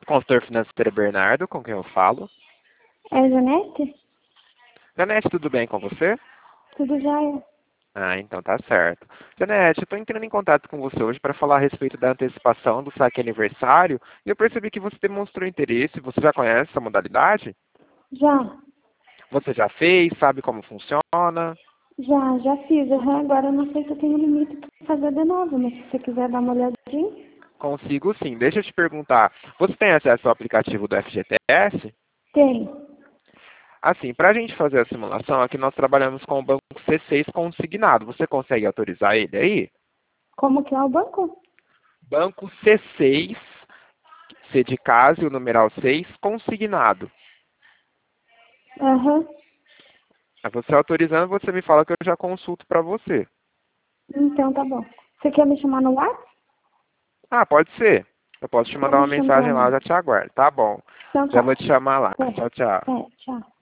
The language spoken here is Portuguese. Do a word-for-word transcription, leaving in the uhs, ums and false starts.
Consultor financeiro Bernardo, com quem eu falo. É a Janete? Janete, tudo bem com você? Tudo jóia? Ah, então tá certo. Janete, eu estou entrando em contato com você hoje para falar a respeito da antecipação do saque aniversário e eu percebi que você demonstrou interesse. Você já conhece essa modalidade? Já, Você já fez? Sabe como funciona? já, já fiz. Aham, agora eu não sei se eu tenho limite para fazer de novo, mas se você quiser dar uma olhadinha. Consigo sim. Deixa eu te perguntar. Você tem acesso ao aplicativo do F G T S? Tem. Assim, para a gente fazer a simulação, aqui nós trabalhamos com o banco C seis consignado. Você consegue autorizar ele aí? Como que é o banco? Banco C seis, C de casa e o numeral seis, consignado. Aham. Aí você autorizando, você me fala que eu já consulto para você. Então tá bom. Você quer me chamar no WhatsApp? Ah, pode ser. Eu posso te Então mandar me uma chama lá mensagem lá, eu no... já te aguardo. Tá bom. Então Já tá. vou te chamar lá. É, Tchau, tchau. é, tchau.